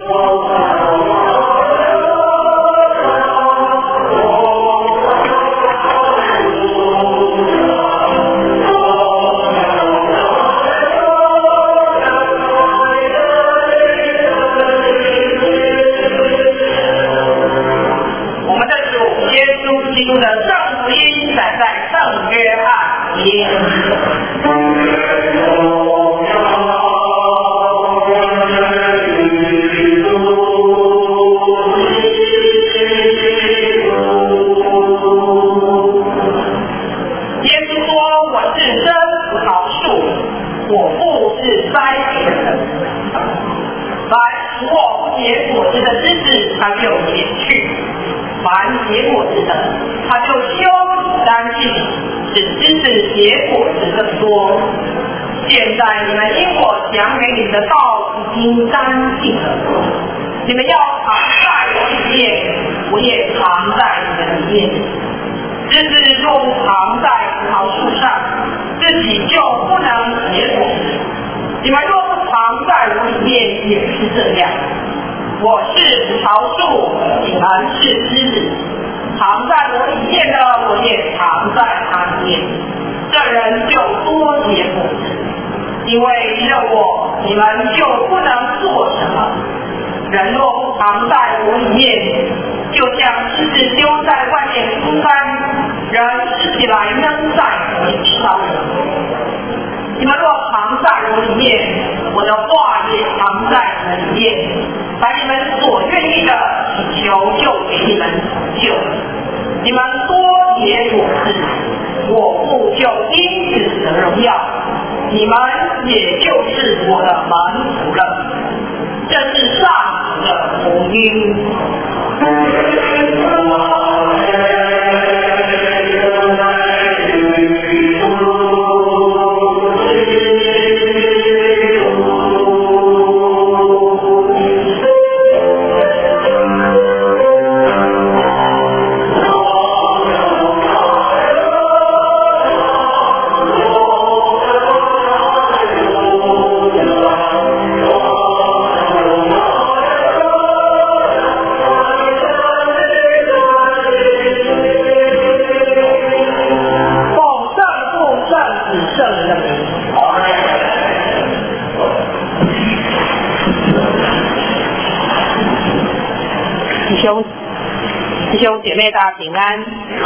弟兄姐妹大家平安。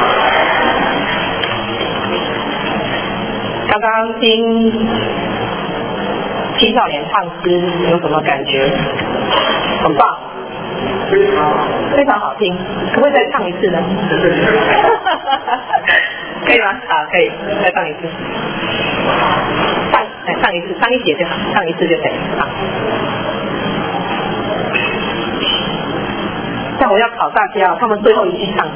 刚刚听青少年唱诗有什么感觉？很棒，非常好听。可不可以再唱一次呢？可以吗？啊，可以，再唱一次。唱一次，唱一节就好，唱一次就可以。好。但我要考大家，他们最后一句唱。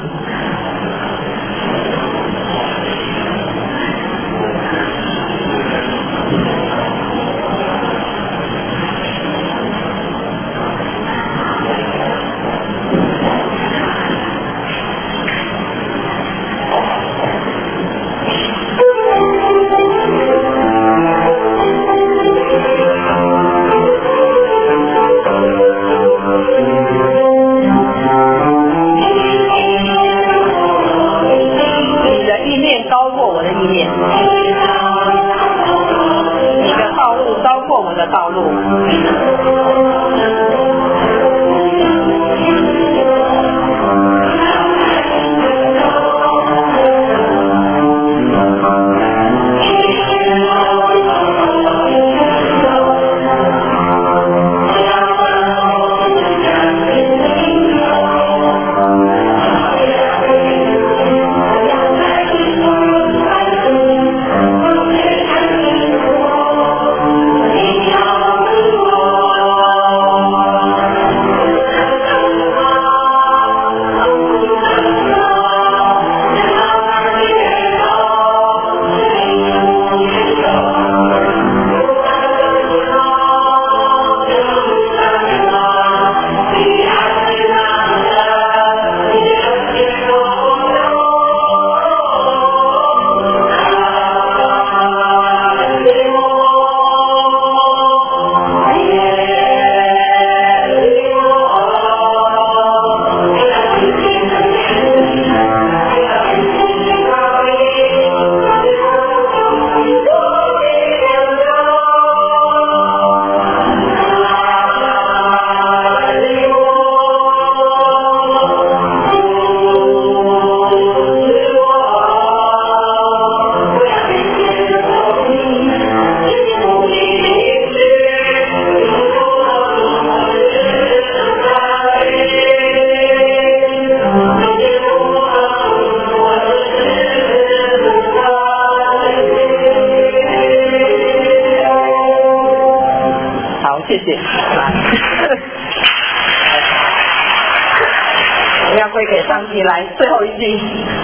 归给上帝。来，最后一句。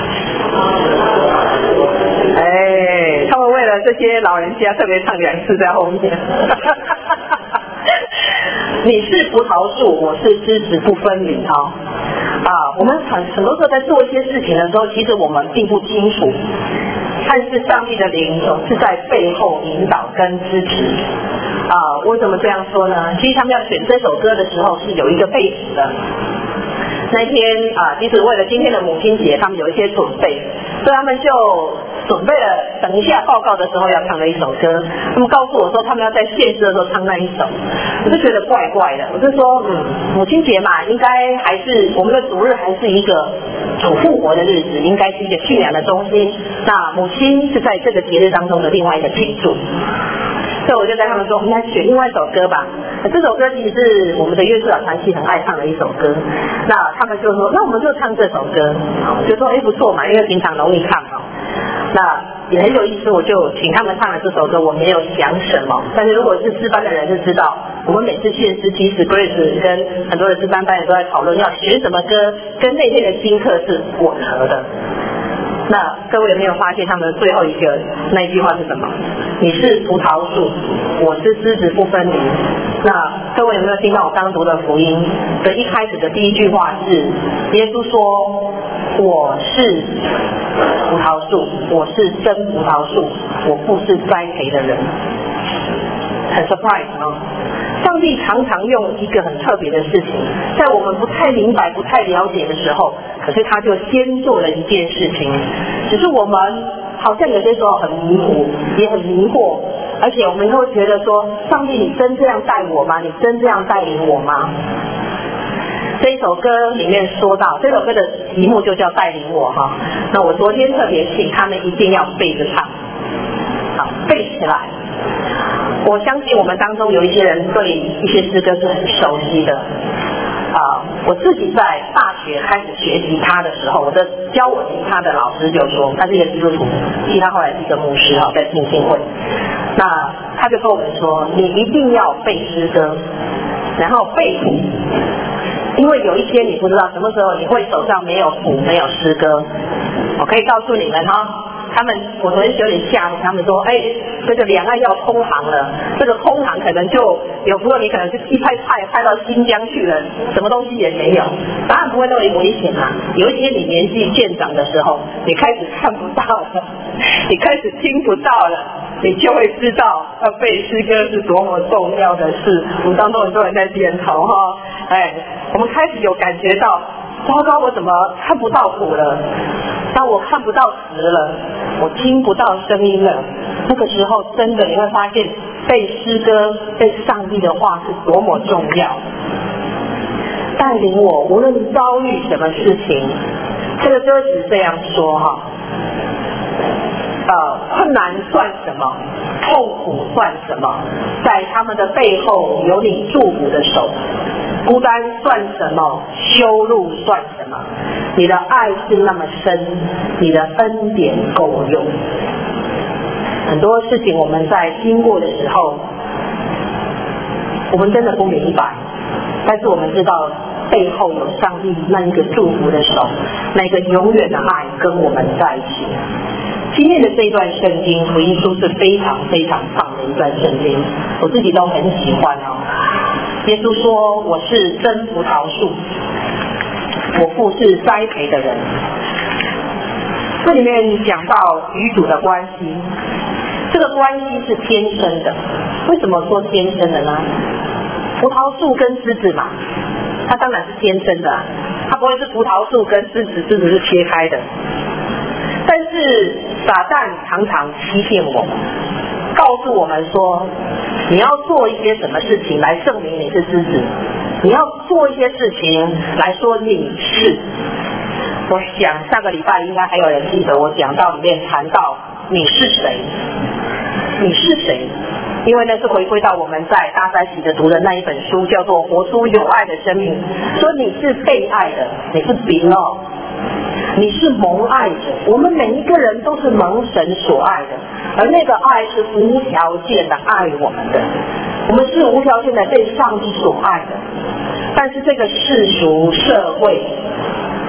他们为了这些老人家特别唱2次在后面。你是葡萄树，我是枝子不分离我们很多时候在做一些事情的时候，其实我们并不清楚，但是上帝的灵总是在背后引导跟支持。为什么这样说呢？其实他们要选这首歌的时候是有一个背景的。那天其实为了今天的母亲节，他们有一些准备，所以他们就准备了等一下报告的时候要唱的一首歌。他们告诉我说，他们要在献诗的时候唱那一首，我就觉得怪怪的。我就说，母亲节嘛，应该还是我们的主日，还是一个主复活的日子，应该是一个驯养的中心。那母亲是在这个节日当中的另外一个庆祝。所以我就跟他们说，我们来选另外一首歌吧。这首歌其实是我们的乐师老团契很爱唱的一首歌。那他们就说，那我们就唱这首歌。我就说，不错嘛，因为平常容易唱那也很有意思，我就请他们唱了这首歌。我没有想什么，但是如果是诗班的人就知道，我们每次献诗，其实 Grace 跟很多的诗班班员都在讨论要选什么歌，跟那天的新课是吻合的。那各位有没有发现他们的最后一个那一句话是什么？你是葡萄树，我是枝子不分离。那各位有没有听到我刚读的福音的一开始的第一句话是耶稣说，我是葡萄树，我是真葡萄树，我不是栽培的人。很 surprise 上帝常常用一个很特别的事情，在我们不太明白不太了解的时候，可是他就先做了一件事情，只是我们好像有些时候很迷糊，也很迷惑，而且我们会觉得说，上帝你真这样带我吗？你真这样带领我吗？这一首歌里面说到，这首歌的题目就叫带领我那我昨天特别请他们一定要背着唱，好，背起来。我相信我们当中有一些人对一些诗歌是很熟悉的我自己在大学开始学吉他的时候，我的教我吉他的老师就说，他是一个基督徒，其实他后来是一个牧师在浸信会。那他就跟我们说，你一定要背诗歌，然后背谱，因为有一天你不知道什么时候你会手上没有谱没有诗歌。我可以告诉你们我昨天有点吓唬他们说，这个两岸要通航了，这个通航可能就有时候你可能是一派到新疆去了，什么东西也没有，当然不会那么危险有一天你年纪渐长的时候，你开始看不到了，你开始听不到了，你就会知道要背诗歌是多么重要的事。我们当中很多人在点头我们开始有感觉到，糟糕，我怎么看不到谱了？当我看不到词了，我听不到声音了，那个时候真的你会发现背诗歌背上帝的话是多么重要。带领我无论遭遇什么事情，这个歌词这样说困难算什么，痛苦算什么，在他们的背后有你祝福的手。孤单算什么，羞辱算什么，你的爱是那么深，你的恩典够用。很多事情我们在经过的时候，我们真的不明白，但是我们知道背后有上帝那一个祝福的手，那个永远的爱跟我们在一起。今天的这一段圣经福音书是非常非常棒的一段圣经，我自己都很喜欢耶稣说，我是真葡萄树，我不是栽培的人。这里面讲到与主的关系，这个关系是天生的。为什么说天生的呢？葡萄树跟枝子嘛，它当然是天生的它不会是葡萄树跟枝子是切开的。但是撒旦常常欺骗我们，告诉我们说，你要做一些什么事情来证明你是枝子，你要做一些事情来说你是。我想上个礼拜应该还有人记得我讲到里面谈到你是谁，你是谁，因为那是回归到我们在大三喜的读的那一本书，叫做活出有爱的生命，说你是被爱的，你是 belong，你是蒙爱者，我们每一个人都是蒙神所爱的，而那个爱是无条件的爱我们的，我们是无条件的被上帝所爱的。但是这个世俗社会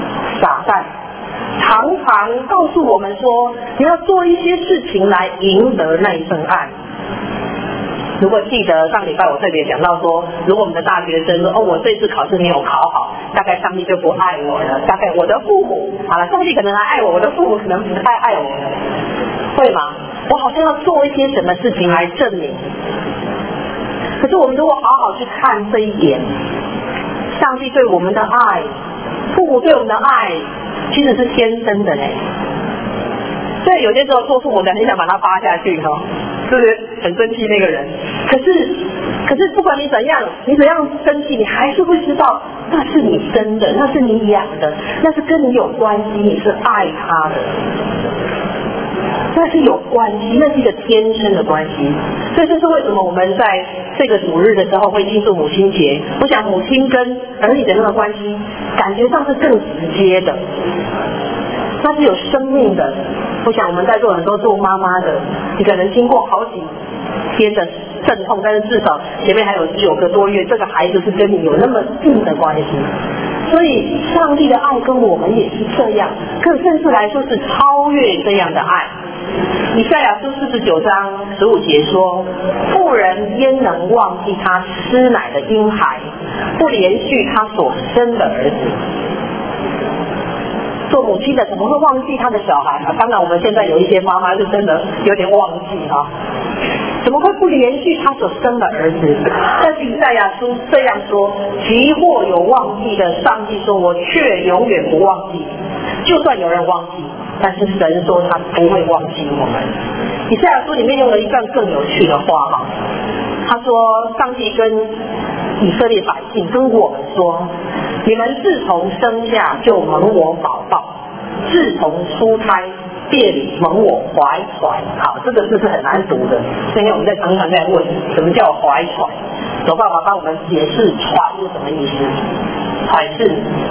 撒旦常常告诉我们说，你要做一些事情来赢得那一份爱。如果记得上礼拜我特别讲到说，如果我们的大学生说，我这次考试没有考好，大概上帝就不爱我了，大概我的父母好了，上帝可能还爱我，我的父母可能不太爱我了，会吗？我好像要做一些什么事情来证明。可是我们如果好好去看这一点，上帝对我们的爱，父母对我们的爱其实是天生的嘞。所以有些时候做父母的很想把他扒下去是不是很生气那个人？可是不管你怎样生气，你还是会知道那是你生的，那是你养的，那是跟你有关系，你是爱他的，那是有关系，那是一个天生的关系。所以这是为什么我们在这个主日的时候会庆祝母亲节。我想母亲跟儿女的那个关系感觉上是更直接的，那是有生命的。我想我们在座很多做妈妈的，你可能经过好几天的阵痛，但是至少前面还有9个多月，这个孩子是跟你有那么近的关系。所以上帝的爱跟我们也是这样，更甚至来说是超越这样的爱。以赛亚书49章15节说，妇人焉能忘记她吃奶的婴孩，不连续她所生的儿子。做母亲的怎么会忘记他的小孩啊？当然我们现在有一些妈妈是真的有点忘记啊，怎么会不连续他所生的儿子？但是以赛亚书这样说，即或有忘记的，上帝说我却永远不忘记。就算有人忘记，但是神说他不会忘记我们。以赛亚书里面用了一段更有趣的话哈，他说上帝跟以色列百姓跟我们说，你们自从生下就蒙我宝宝，自从出胎便蒙我怀揣。好，这个字是很难读的，今天我们在常常在问什么叫怀揣，有爸爸帮我们解释揣是什么意思。揣是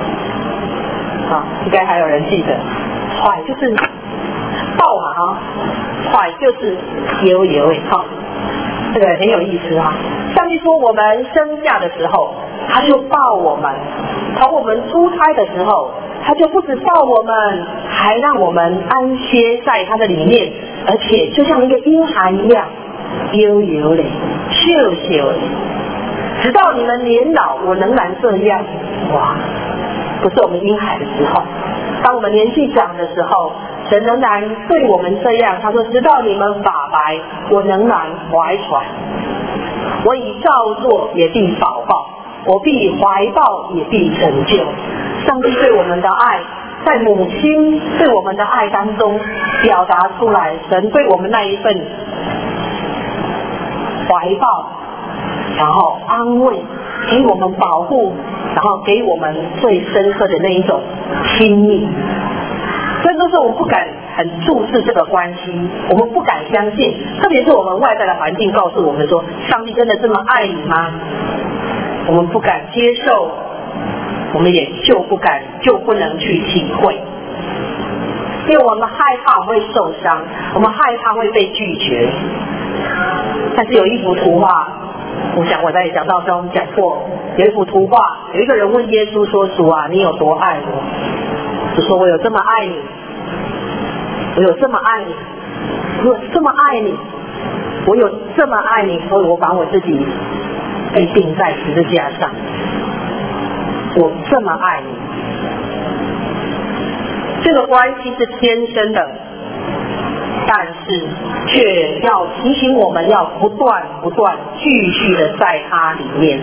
应该还有人记得，揣就是抱嘛揣就是游这个很有意思上帝说我们生下的时候他就抱我们，从我们出胎的时候他就不止抱我们，还让我们安歇在他的里面，而且就像一个婴孩一样悠悠的秀秀的，直到你们年老我仍然这样。哇，不是我们婴孩的时候，当我们年纪长的时候，神仍然对我们这样，他说直到你们发白我仍然怀揣，我已造作也必保抱，我必怀抱也必成就。上帝对我们的爱在母亲对我们的爱当中表达出来，神对我们那一份怀抱，然后安慰，给我们保护，然后给我们最深刻的那一种亲密。所以都是我们不敢很注视这个关系，我们不敢相信，特别是我们外在的环境告诉我们说上帝真的这么爱你吗？我们不敢接受，我们也就不能去体会，因为我们害怕会受伤，我们害怕会被拒绝。但是有一幅图画，我想我在讲道中讲过，有一幅图画，有一个人问耶稣说，主啊，你有多爱我？主说，我有这么爱你，我有这么爱你，我有这么爱你，我有这么爱你，所以我把我自己被钉在十字架上，我这么爱你。这个关系是天生的，但是却要提醒我们要不断继续的在它里面。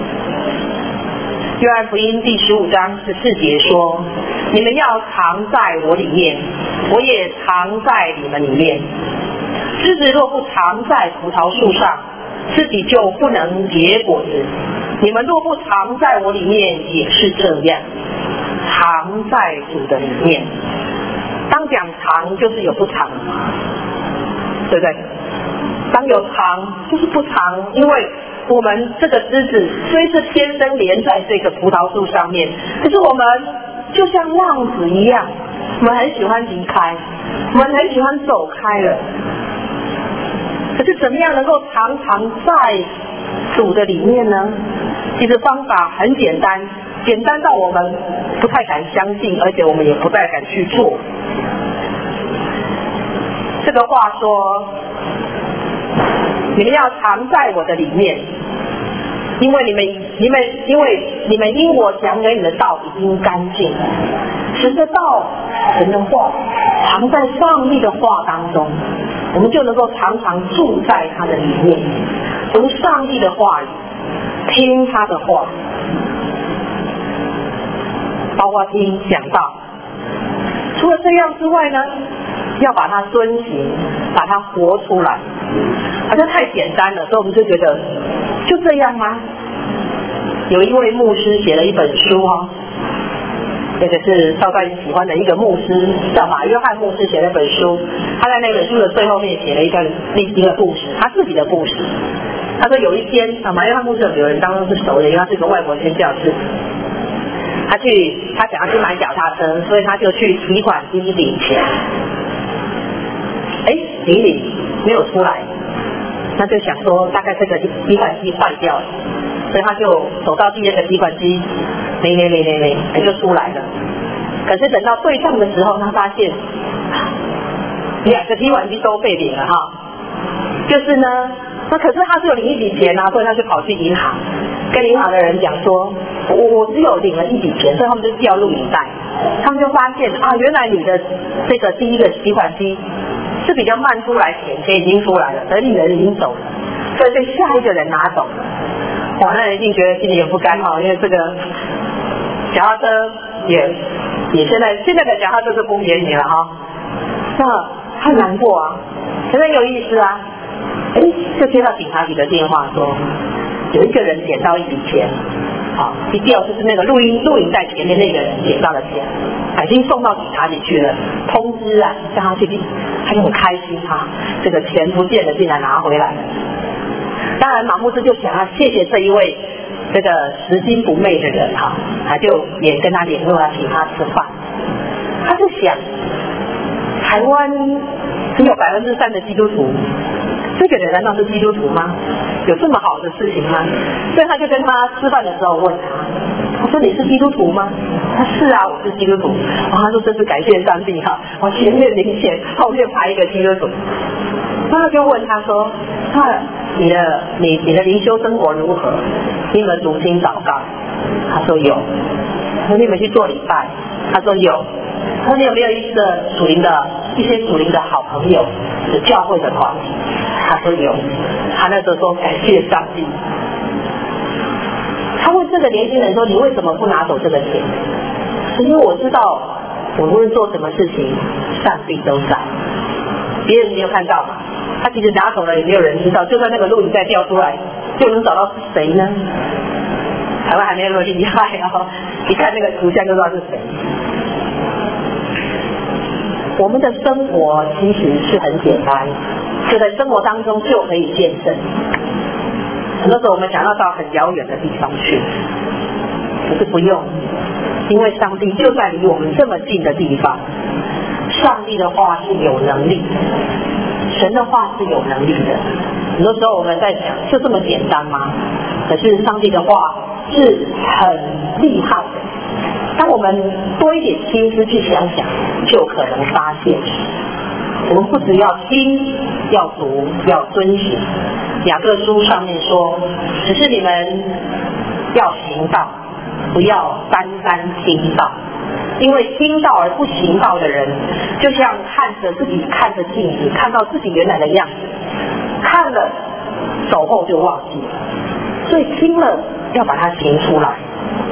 约翰福音第15章14节说，你们要藏在我里面，我也藏在你们里面。枝子若不藏在葡萄树上，自己就不能结果子。你们若不藏在我里面，也是这样，藏在主的里面。当讲藏就是有不藏，对不对？当有藏就是不藏，因为我们这个枝子虽是天生连在这个葡萄树上面，可是我们就像浪子一样，我们很喜欢离开，我们很喜欢走开了。可是怎么样能够常常在主的里面呢？其实方法很简单， 简单到我们不太敢相信，而且我们也不太敢去做。这个话说，你们要藏在我的里面，因为你们因我讲给你的道已经干净了。神的道，神的话，藏在上帝的话当中，我们就能够常常住在他的里面，读上帝的话语，听他的话，包括听讲道。除了这样之外呢，要把它遵行，把它活出来，好像太简单了，所以我们就觉得就这样吗？有一位牧师写了一本书这个是少干喜欢的一个牧师，叫马约翰牧师写了一本书。他在那本书的最后面写了一个故事，他自己的故事。他说有一天马约翰牧师的有人当中是熟的，因为他是个外国宣教士。他想要去买脚踏车，所以他就去提款机领钱。领没有出来，那就想说大概这个提款机坏掉了，所以他就走到第二个提款机，没就出来了。可是等到对账的时候，他发现2个提款机都被领了就是呢，那可是他是有领一笔钱所以他就跑去银行，跟银行的人讲说，我只有领了一笔钱，所以他们就调录影带，他们就发现原来你的这个第一个提款机是比较慢出来，钱已经出来了，而你人已经走了，所以被下一个人拿走了。哇，那人一定觉得心里很不甘因为这个脚踏车也现在的脚踏车是不便宜了那很难过可是很有意思就接到警察局的电话说，有一个人捡到一笔钱，一调就是那个录影带前面那个人捡到了钱，已经送到警察局去了，通知叫他去领，他就很开心这个钱不见了，竟然拿回来了。当然马牧师就想谢谢这一位这个拾金不昧的人他就也跟他联络请他吃饭。他就想，台湾只有3%的基督徒，这个人难道是基督徒吗？有这么好的事情吗？所以他就跟他吃饭的时候问他说你是基督徒吗？他是我是基督徒。他说真是感谢上帝我前面领钱，后面排一个基督徒。他就问他说，你的灵修生活如何？你有没有读经祷告？他说有。他说你有没有去做礼拜？他说有。他说你有没有一些属灵的好朋友，是教会的团体？他说有。他那时候说感谢上帝。他问这个年轻人说，你为什么不拿走这个钱？因为我知道我无论做什么事情，上帝都在，别人没有看到嘛。他其实拿走了也没有人知道，就算那个录影带调出来，就能找到是谁呢？台湾还没有那么厉害一看那个图像就知道是谁。我们的生活其实是很简单，就在生活当中就可以见证。很多时候我们想要到很遥远的地方去，可是不用，因为上帝就在离我们这么近的地方。上帝的话是有能力的，神的话是有能力的。很多时候我们在想，就这么简单吗？可是上帝的话是很厉害的。当我们多一点心思去想想，就可能发现，我们不只要听，要读，要遵行。雅各书上面说，只是你们要行道，不要单单听道。因为听道而不行道的人，就像看着镜子，看到自己原来的样子，看了走后就忘记了。所以听了要把它行出来。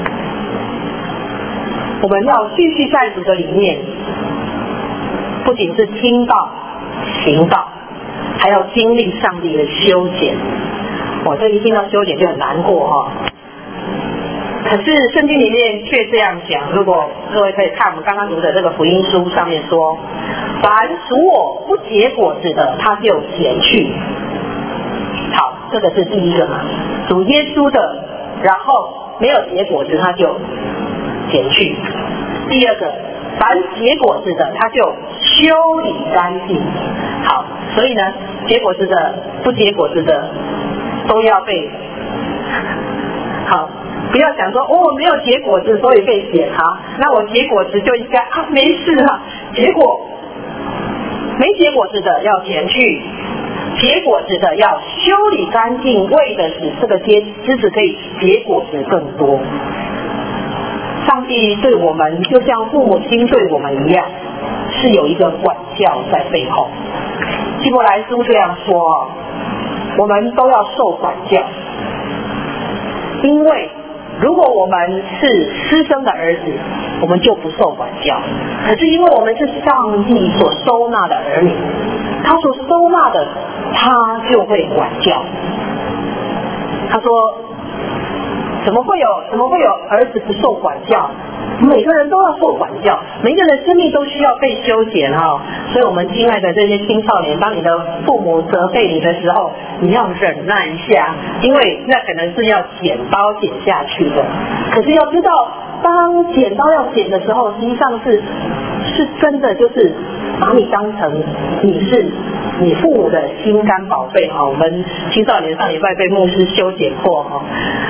我们要继续在主的里面，不仅是听道行道，还要经历上帝的修剪。这一听到修剪就很难过可是圣经里面却这样讲，如果各位可以看我们刚刚读的这个福音书上面说，凡属我不结果子的，他就剪去。好，这个是第一个嘛，属耶稣的，然后没有结果子他就剪去。第二个，凡结果子的他就修理干净。好，所以呢，结果子的不结果子的都要被不要想说没有结果子所以被剪啊，那我结果子就应该没事啊。结果没结果子的要剪去，结果子的要修理干净，为的使这个枝子可以结果子更多。上帝对我们就像父母亲对我们一样，是有一个管教在背后。希伯来书这样说，我们都要受管教，因为如果我们是私生的儿子，我们就不受管教。可是因为我们是上帝所收纳的儿女，他所收纳的，他就会管教。他说怎么会有儿子不受管教？每个人都要受管教，每个人生命都需要被修剪哈。所以我们亲爱的这些青少年，当你的父母责备你的时候，你要忍耐一下，因为那可能是要剪刀剪下去的。可是要知道，当剪刀要剪的时候，实际上是真的就是把你当成你是你父母的心肝宝贝哈。我们青少年上礼拜被牧师修剪过哈。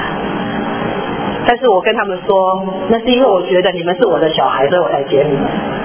但是我跟他们说，那是因为我觉得你们是我的小孩，所以我才剪你们。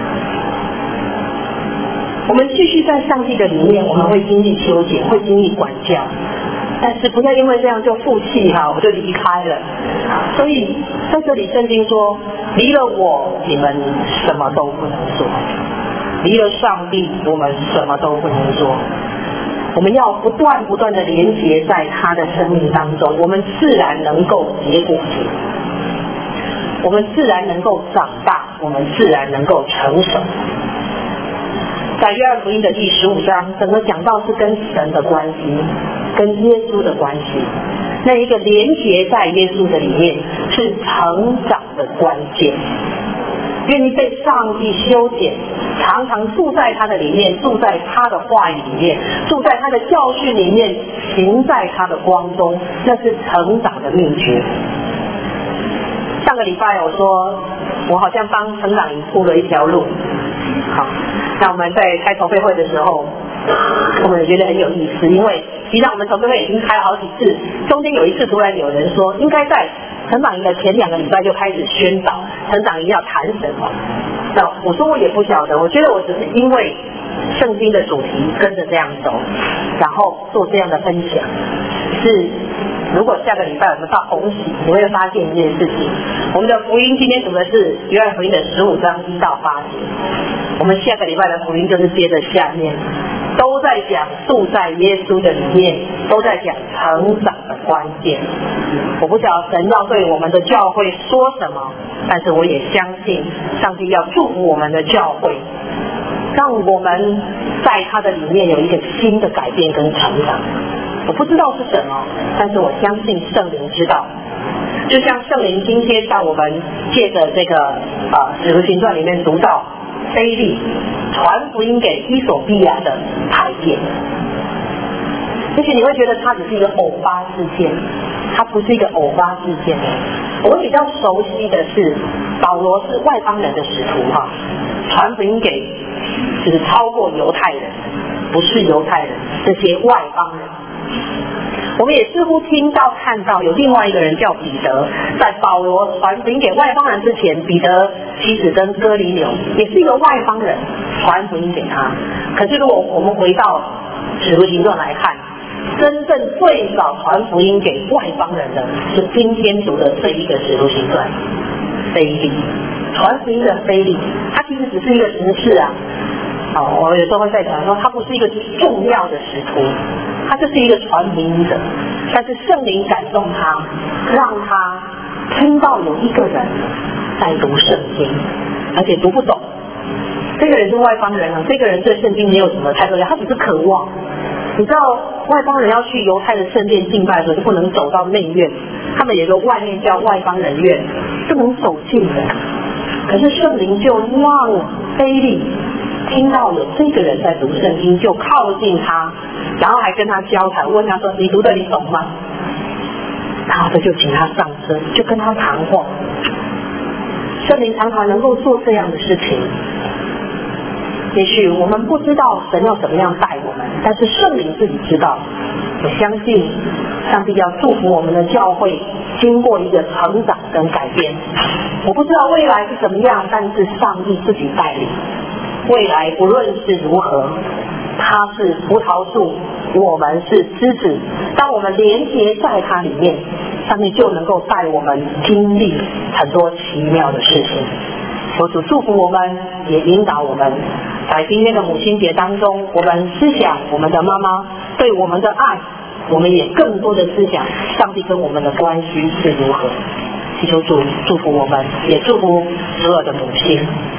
我们继续在上帝的里面，我们会经历修剪，会经历管教，但是不要因为这样就负气哈，我就离开了。所以在这里圣经说，离了我，你们什么都不能做；离了上帝，我们什么都不能做。我们要不断的连结在他的生命当中，我们自然能够结果子，我们自然能够长大，我们自然能够成熟。在约翰福音的第15章，整个讲到是跟神的关系，跟耶稣的关系，那一个连结在耶稣的里面是成长的关键。愿意被上帝修剪，常常住在他的里面，住在他的话语里面，住在他的教训里面，行在他的光中，那是成长的秘诀。上个礼拜我说我好像帮成长营铺了一条路，好，那我们在开筹备会的时候，我们也觉得很有意思，因为其实我们筹备会已经开了好几次，中间有一次突然有人说应该在成长营的前2个礼拜就开始宣导成长营要谈什么。那我说我也不晓得，我觉得我只是因为圣经的主题跟着这样走，然后做这样的分享。是如果下个礼拜我们到红喜，你会发现一件事情，我们的福音今天读的是约翰福音的15章1到8节，我们下个礼拜的福音就是接着下面都在讲住在耶稣的里面，都在讲成长的关键。我不晓得神要对我们的教会说什么，但是我也相信上帝要祝福我们的教会，让我们在他的里面有一个新的改变跟成长。我不知道是什么，但是我相信圣灵知道。就像圣灵今天让我们借着这个使徒行传里面读到腓利传福音给伊索比亚的太监，而且你会觉得它只是一个偶发事件，它不是一个偶发事件。我比较熟悉的是保罗是外邦人的使徒哈，传福音给就是超过犹太人，不是犹太人这些外邦人。我们也似乎听到看到有另外一个人叫彼得，在保罗传福音给外邦人之前，彼得其实跟哥尼流也是一个外邦人传福音给他。可是如果我们回到使徒行传来看，真正最早传福音给外邦人的是今天读的这一个使徒行传，腓利传福音的腓利，他其实只是一个执事啊。我有时候会在讲说，他不是一个重要的使徒，他就是一个传福音者。但是圣灵感动他，让他听到有一个人在读圣经，而且读不懂。这个人是外邦人啊，这个人对圣经没有什么太多，他只是渴望。你知道外邦人要去犹太的圣殿敬拜的时候，就不能走到内院，他们有个外面叫外邦人院，不能走进的。可是圣灵就让腓利听到有这个人在读圣经，就靠近他，然后还跟他交谈，问他说：“你读的你懂吗？”然后他就请他上车，就跟他谈话。圣灵常常能够做这样的事情。也许我们不知道神要怎么样带我们，但是圣灵自己知道。 我相信上帝要祝福我们的教会经过一个成长跟改变。我不知道未来是怎么样，但是上帝自己带领。未来不论是如何，他是葡萄树，我们是枝子，当我们连结在它里面，上帝就能够带我们经历很多奇妙的事情。求主祝福我们，也引导我们，在今天的母亲节当中，我们思想我们的妈妈对我们的爱，我们也更多的思想上帝跟我们的关系是如何。祈求主祝福我们，也祝福所有的母亲。